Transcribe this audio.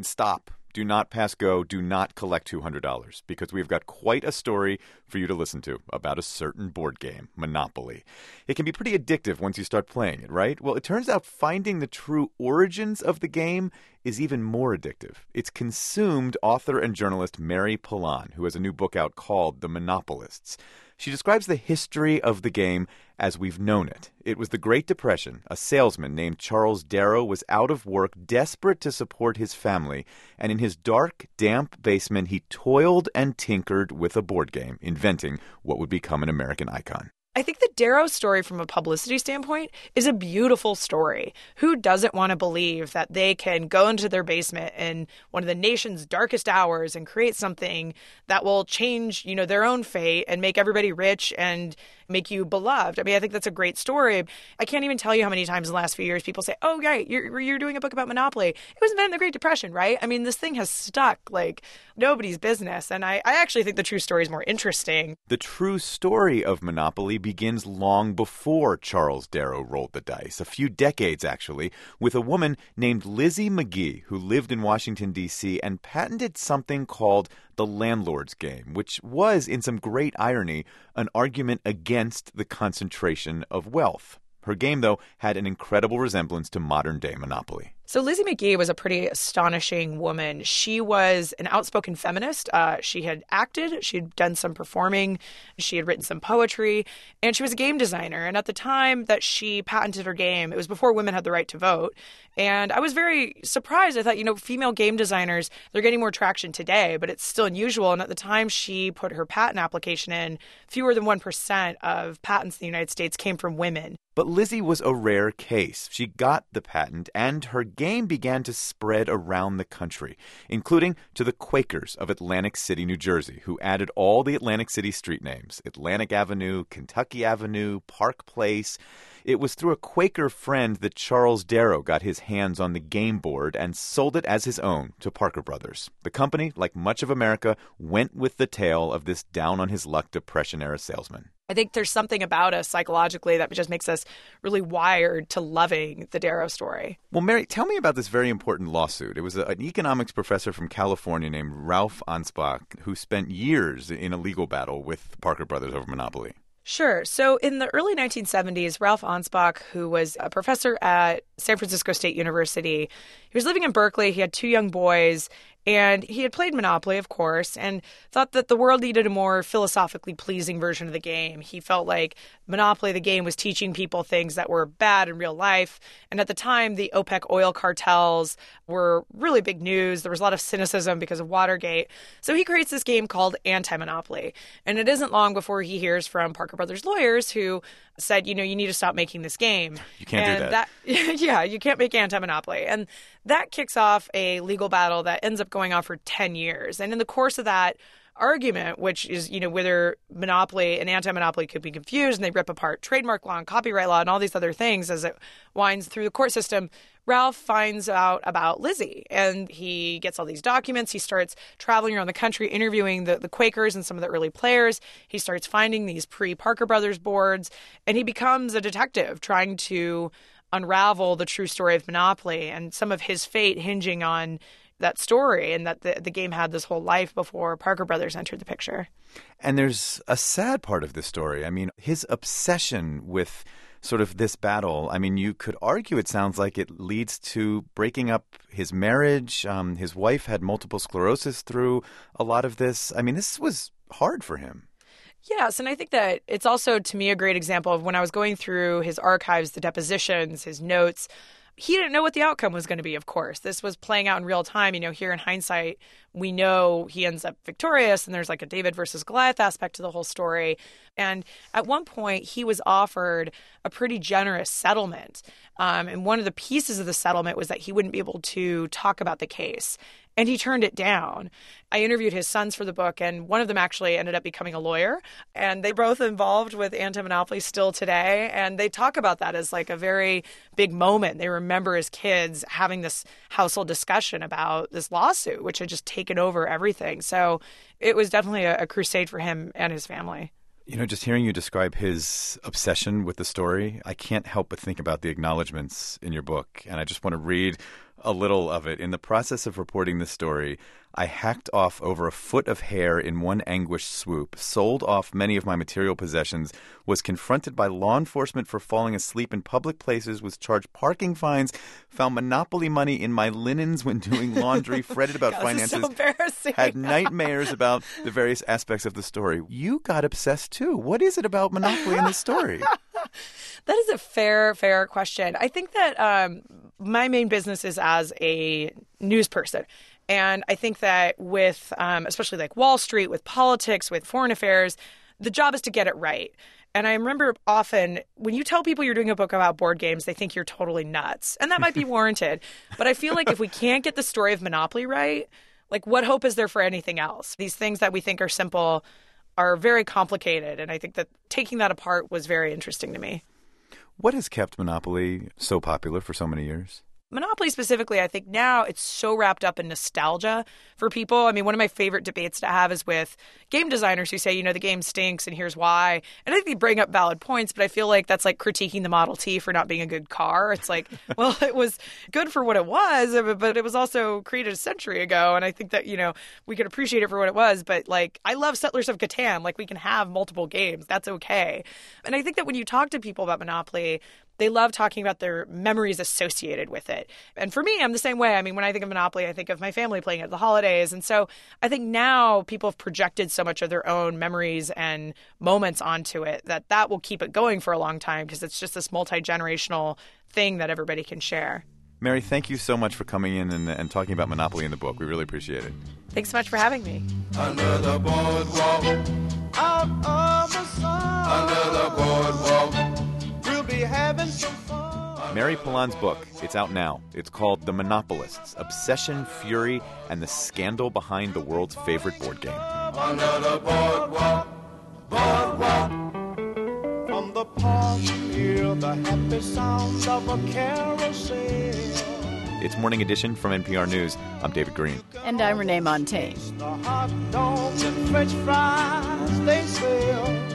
stop. Do not pass go. Do not collect $200 because we've got quite a story for you to listen to about a certain board game, Monopoly. It can be pretty addictive once you start playing it, right? Well, it turns out finding the true origins of the game is even more addictive. It's consumed author and journalist Mary Pollan, who has a new book out called The Monopolists. She describes the history of the game as we've known it. It was the Great Depression. A salesman named Charles Darrow was out of work, desperate to support his family, and in his dark, damp basement, he toiled and tinkered with a board game, inventing what would become an American icon. I think the Darrow story from a publicity standpoint is a beautiful story. Who doesn't want to believe that they can go into their basement in one of the nation's darkest hours and create something that will change, their own fate and make everybody rich and make you beloved? I mean, I think that's a great story. I can't even tell you how many times in the last few years people say, oh, yeah, you're doing a book about Monopoly. It was invented in the Great Depression, right? I mean, this thing has stuck like nobody's business. And I actually think the true story is more interesting. The true story of Monopoly begins long before Charles Darrow rolled the dice, a few decades actually, with a woman named Lizzie McGee who lived in Washington, D.C. and patented something called the landlord's game, which was, in some great irony, an argument against the concentration of wealth. Her game, though, had an incredible resemblance to modern-day Monopoly. So Lizzie McGee was a pretty astonishing woman. She was an outspoken feminist. She had acted. She had done some performing. She had written some poetry. And she was a game designer. And at the time that she patented her game, it was before women had the right to vote. And I was very surprised. I thought, female game designers, they're getting more traction today, but it's still unusual. And at the time she put her patent application in, fewer than 1% of patents in the United States came from women. But Lizzie was a rare case. She got the patent, and her game began to spread around the country, including to the Quakers of Atlantic City, New Jersey, who added all the Atlantic City street names: Atlantic Avenue, Kentucky Avenue, Park Place. It was through a Quaker friend that Charles Darrow got his hands on the game board and sold it as his own to Parker Brothers. The company, like much of America, went with the tale of this down-on-his-luck Depression-era salesman. I think there's something about us psychologically that just makes us really wired to loving the Darrow story. Well, Mary, tell me about this very important lawsuit. It was an economics professor from California named Ralph Ansbach who spent years in a legal battle with Parker Brothers over Monopoly. Sure. So in the early 1970s, Ralph Ansbach, who was a professor at San Francisco State University, he was living in Berkeley. He had two young boys, and he had played Monopoly, of course, and thought that the world needed a more philosophically pleasing version of the game. He felt like Monopoly, the game, was teaching people things that were bad in real life. And at the time, the OPEC oil cartels were really big news. There was a lot of cynicism because of Watergate. So he creates this game called Anti-Monopoly. And it isn't long before he hears from Parker Brothers lawyers who said, you need to stop making this game. You can't do that. Yeah, you can't make Anti-Monopoly. And that kicks off a legal battle that ends up going on for 10 years. And in the course of that argument, which is, whether monopoly and anti-monopoly could be confused, and they rip apart trademark law and copyright law and all these other things as it winds through the court system, Ralph finds out about Lizzie, and he gets all these documents. He starts traveling around the country, interviewing the Quakers and some of the early players. He starts finding these pre-Parker Brothers boards, and he becomes a detective trying to unravel the true story of Monopoly and some of his fate hinging on that story, and that the game had this whole life before Parker Brothers entered the picture. And there's a sad part of this story. I mean, his obsession with sort of this battle, I mean, you could argue it sounds like it leads to breaking up his marriage. His wife had multiple sclerosis through a lot of this. I mean, this was hard for him. Yes, and I think that it's also, to me, a great example of when I was going through his archives, the depositions, his notes. He didn't know what the outcome was going to be, of course. This was playing out in real time. Here in hindsight, we know he ends up victorious, and there's like a David versus Goliath aspect to the whole story. And at one point, he was offered a pretty generous settlement. And one of the pieces of the settlement was that he wouldn't be able to talk about the case. And he turned it down. I interviewed his sons for the book, and one of them actually ended up becoming a lawyer. And they both involved with anti-monopoly still today. And they talk about that as like a very big moment. They remember as kids having this household discussion about this lawsuit, which had just taken over everything. So it was definitely a crusade for him and his family. Just hearing you describe his obsession with the story, I can't help but think about the acknowledgments in your book. And I just want to read A little of it. In the process of reporting this story, I hacked off over a foot of hair in one anguished swoop, sold off many of my material possessions, was confronted by law enforcement for falling asleep in public places, was charged parking fines, found Monopoly money in my linens when doing laundry, fretted about finances, this is so embarrassing. had nightmares about the various aspects of the story. You got obsessed too. What is it about Monopoly in this story? That is a fair question. I think that my main business is as a news person. And I think that with, especially like Wall Street, with politics, with foreign affairs, the job is to get it right. And I remember often when you tell people you're doing a book about board games, they think you're totally nuts. And that might be warranted. But I feel like if we can't get the story of Monopoly right, like what hope is there for anything else? These things that we think are simple are very complicated. And I think that taking that apart was very interesting to me. What has kept Monopoly so popular for so many years? Monopoly specifically, I think now it's so wrapped up in nostalgia for people. I mean, one of my favorite debates to have is with game designers who say, the game stinks and here's why. And I think they bring up valid points, but I feel like that's like critiquing the Model T for not being a good car. It's like, well, it was good for what it was, but it was also created a century ago. And I think that, we could appreciate it for what it was. But like, I love Settlers of Catan. Like, we can have multiple games. That's okay. And I think that when you talk to people about Monopoly, they love talking about their memories associated with it. And for me, I'm the same way. I mean, when I think of Monopoly, I think of my family playing it at the holidays. And so I think now people have projected so much of their own memories and moments onto it that will keep it going for a long time because it's just this multi-generational thing that everybody can share. Mary, thank you so much for coming in and talking about Monopoly in the book. We really appreciate it. Thanks so much for having me. Under the boardwalk, out of the sun. Under the boardwalk, we'll be having some fun. Mary Pollan's book, it's out now. It's called The Monopolists, Obsession, Fury, and the Scandal Behind the World's Favorite Board Game. Under the boardwalk, boardwalk. From the park, hear the happy sound of a carousel. It's Morning Edition from NPR News. I'm David Green. And I'm Renee Montagne. The hot dogs and French fries, they sell.